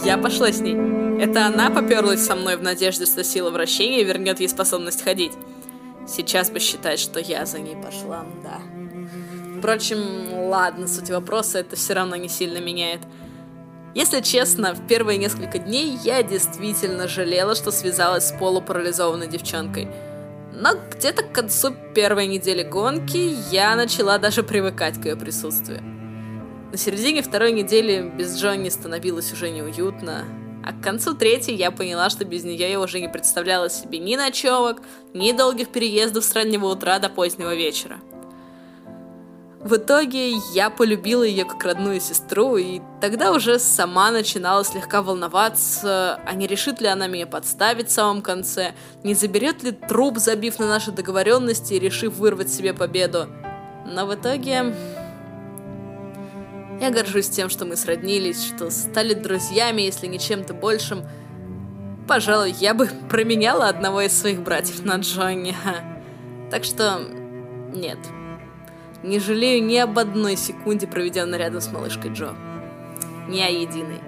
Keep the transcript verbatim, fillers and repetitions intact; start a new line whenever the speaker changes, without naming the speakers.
я пошла с ней. Это она поперлась со мной в надежде, что сила вращения вернет ей способность ходить. Сейчас бы считать, что я за ней пошла, да. Впрочем, ладно, суть вопроса это все равно не сильно меняет. Если честно, в первые несколько дней я действительно жалела, что связалась с полупарализованной девчонкой. Но где-то к концу первой недели гонки я начала даже привыкать к ее присутствию. На середине второй недели без Джонни становилось уже неуютно, а к концу третьей я поняла, что без нее я уже не представляла себе ни ночевок, ни долгих переездов с раннего утра до позднего вечера. В итоге я полюбила ее как родную сестру, и тогда уже сама начинала слегка волноваться, а не решит ли она меня подставить в самом конце, не заберет ли труп, забив на наши договоренности и решив вырвать себе победу. Но в итоге я горжусь тем, что мы сроднились, что стали друзьями, если не чем-то большим. Пожалуй, я бы променяла одного из своих братьев на Джонни. Так что нет. Не жалею ни об одной секунде, проведенной рядом с малышкой Джо. Ни о единой.